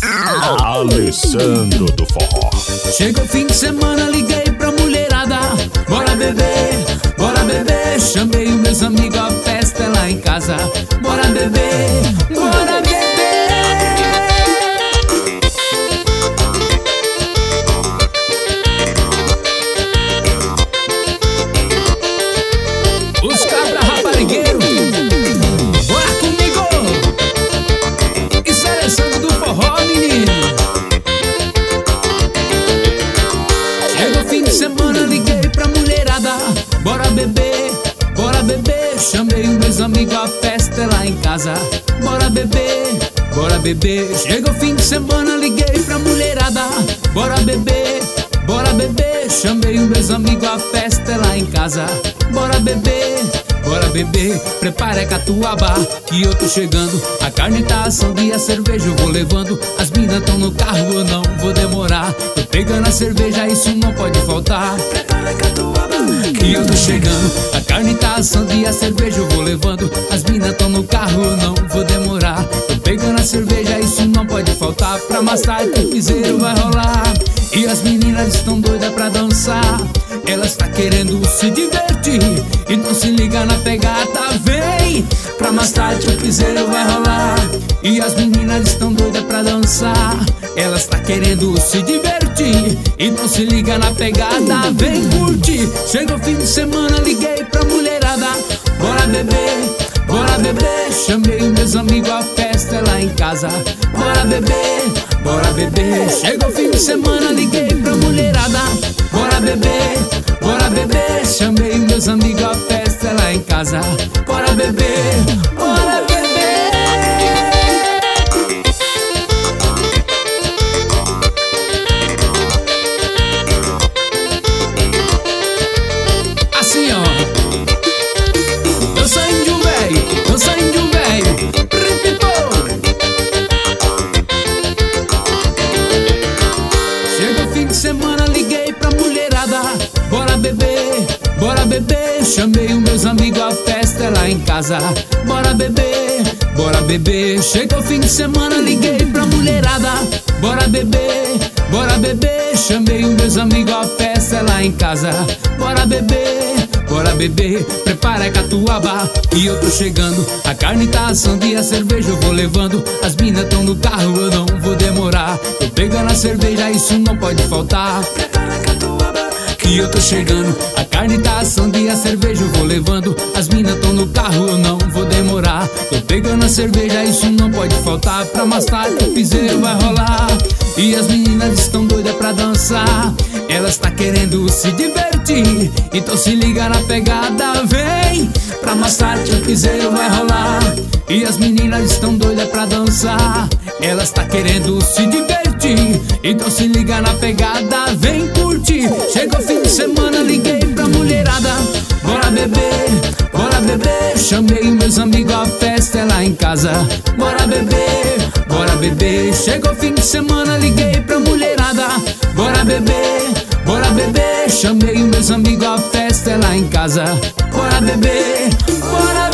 Alessandro do Forró. Chegou o fim de semana, liguei pra mulherada. Bora beber, bora beber. Chamei os meus amigos, a festa é lá em casa. Bora beber, bora beber. Os cabra raparigueiros, bora comigo. Isso é Alessandro do Forró, menino. Chegou o fim de semana, liguei pra mulherada. Bora beber, bora beber. Chamei os meus amigos, a festa é lá em casa. Bora beber, bora beber. Chegou o fim de semana, liguei pra mulherada. Bora beber, bora beber. Chamei os meus amigos, a festa é lá em casa. Bora beber, bora beber. Prepara a catuaba que eu tô chegando. A carne tá assando e a cerveja eu vou levando. As minas tão no carro, eu não vou demorar. Tô pegando a cerveja, isso não pode faltar. Prepara a catuaba que eu tô chegando. A carne tá assando e a cerveja eu vou levando. As minas tão no carro, eu não vou demorar. Tô pegando a cerveja, isso não pode faltar. Pra mais tarde o piseiro vai rolar. E as meninas estão doidas pra dançar. Elas tá querendo se divertir e não se liga na pegada, vem. Pra mais tarde o piseiro vai rolar. E as meninas estão doidas pra dançar. Elas tá querendo se divertir e não se liga na pegada, vem curtir. Chega o fim de semana, liguei pra mulherada. Bora beber, bora beber. Chamei os meus amigos, a festa é lá em casa. Bora beber, bora beber. Chega o fim de semana, liguei pra mulherada. Bora beber, bora beber. Chamei os meus amigos, a festa é lá em casa. Bora beber, bora beber. Assim ó, dança índio velho, dança índio velho. Chega o fim de semana, liguei pra mulherada. Bora beber, bora beber. Chamei os meus amigos, a festa é lá em casa. Bora beber, bora beber. Chega o fim de semana, liguei pra mulherada. Bora beber, bora beber. Chamei os meus amigos, a festa é lá em casa. Bora beber, bora beber. Prepara a catuaba e eu tô chegando. A carne tá assando e a cerveja eu vou levando. As minas tão no carro, eu não vou demorar. Tô pegando a cerveja, isso não pode faltar. Prepara a catuaba que eu tô chegando. A carne tá assando e a cerveja eu vou levando. As minas tão no carro, eu não vou demorar. Tô pegando a cerveja, isso não pode faltar. Pra mais tarde o piseiro vai rolar. E as meninas estão doidas pra dançar. Elas tá querendo se divertir, então se liga na pegada, vem. Pra mais tarde o piseiro vai rolar. E as meninas estão doidas pra dançar. Elas tá querendo se divertir, então se liga na pegada, vem curtir. Chega o fim de semana, liguei pra mulherada. Bora beber, bora beber. Chamei os meus amigos, a festa é lá em casa. Bora beber, bora beber. Chega o fim de semana, liguei pra mulherada. Bora beber, bora beber. Chamei os meus amigos, a festa é lá em casa. Bora beber, bora beber.